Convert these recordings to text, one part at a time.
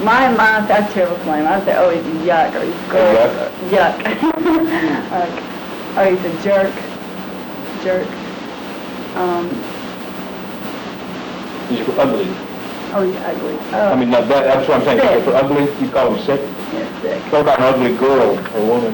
That's a terrible flame. I'd say, oh, he's a yuck, or he's gross. Yuck. Like, oh, he's a jerk. Jerk. He's ugly. Oh, he's ugly. I mean, that's what I'm saying. Sick. For ugly, you call him sick? Yeah, sick. What about an ugly girl or woman?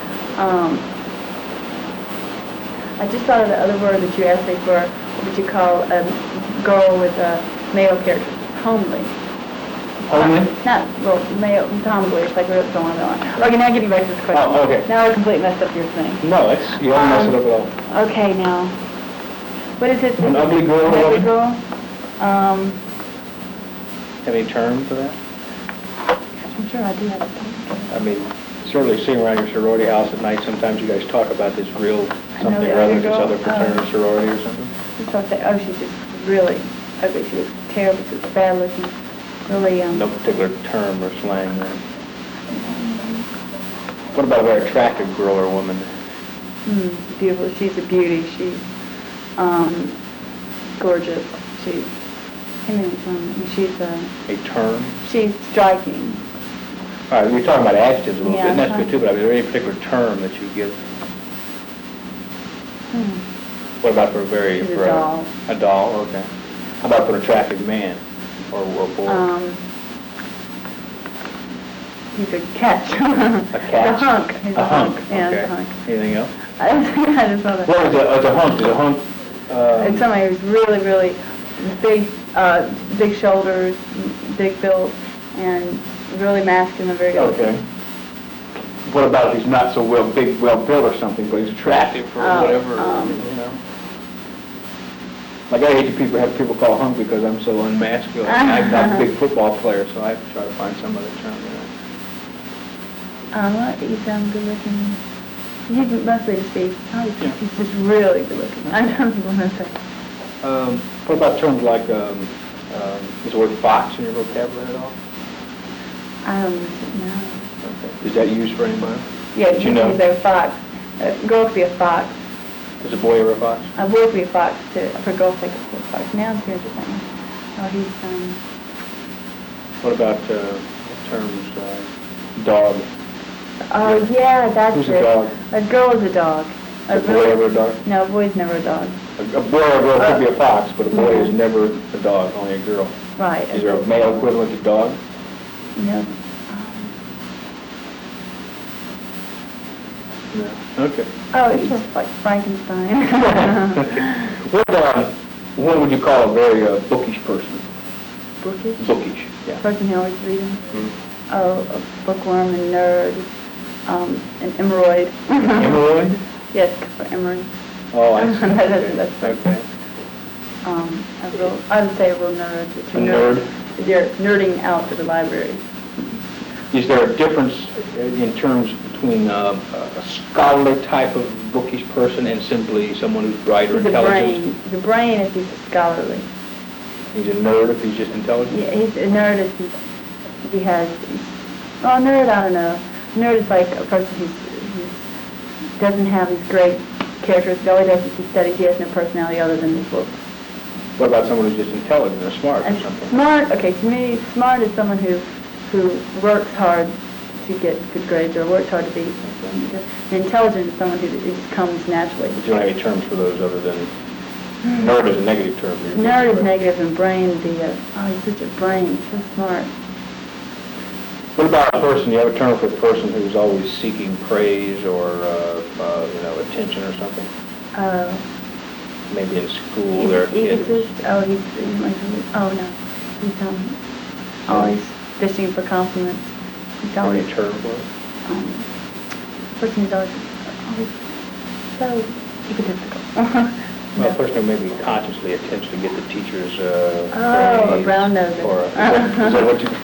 I just thought of the other word that you asked me for. What would you call a girl with a male character? Homely. Homely? Not, well, male, tomboyish, like we're going on. Okay, now getting back to this question. Oh, okay. Now I completely messed up your thing. No, you haven't messed it up at all. Okay, now. What is it? An ugly girl? An ugly girl? Have any term for that? I'm sure I do have a term. I mean, certainly sitting around your sorority house at night, sometimes you guys talk about this real something the or other, other this girl? other fraternity sorority or something. Just want to say, oh, she's just really ugly. She was terrible. She was bad looking. Really, No particular term or slang there. What about a very attractive girl or woman? Beautiful. She's a beauty. She's gorgeous. She's, she's A term? she's striking. All right, you're talking about adjectives a little bit, and that's Yeah. good too, but is there any particular term that you give? What about for a very... She's a for doll. A doll, okay. How about for an attractive man or boy? He's a catch. A catch? A hunk. He's a hunk. Yeah, okay. he's a hunk. Anything else? I just saw that. What is a hunk? Is a hunk... And somebody who's really, really big shoulders, big build, and really masculine, very good. Okay. What about if he's not so well built or something, but he's attractive or whatever, you know? Like I hate to have people call hunk because I'm so unmasculine. I'm not a big football player, so I have to try to find some other term, you know. He's good looking. He's mostly to see. He's just really good looking. I don't want to say. What about terms like, is the word fox in your vocabulary at all? I don't know. Okay. Is that used for anybody? Yeah, you know? He's a fox. A girl could be a fox. Is a boy ever a fox? A boy could be a fox too. For girls, they could be a fox. Now I'm serious with that. Oh, he's What about terms, dog? Oh yeah, that's Who's it. a dog? A girl is a dog. Is a boy ever a dog? No, a boy's never a dog. A boy or a girl could be a fox, but a boy is never a dog, only a girl. Right. Is there a male equivalent to dog? No. No. Okay. Oh, it's just like Frankenstein. What would you call a very bookish person? Bookish? Bookish, yeah. Person who always reading. Mm-hmm. Oh, a bookworm, a nerd, an emeroid. Emeroid? Yes, for emeroid. Oh, I see. That's okay. I would say a real nerd. A nerd? You're nerding out to the library. Is there a difference in terms between a scholarly type of bookish person and simply someone who's bright or intelligent? He's a brain if he's scholarly. He's a nerd if he's just intelligent? Yeah, he's a nerd if he has... Oh, nerd, I don't know. Nerd is like a person who doesn't have these great characteristics. All he does is he studies. He has no personality other than his books. What about someone who's just intelligent or smart or And something? smart, okay, to me, smart is someone who works hard to get good grades or works hard to be something. And intelligent is someone who just comes naturally. You don't have any terms for those other than... Nerd is a negative term. Nerd is negative, and brain would be he's such a brain, he's so smart. What about a person, you have a term for a person who's always seeking praise or, attention or something? Maybe in school or... Egotist? Oh, he's always fishing for compliments. He's always... Any term for it? Person who's always so egotistical. Well, a person who maybe consciously attempts to get the teacher's a praise. brown noser. Or, is that what you...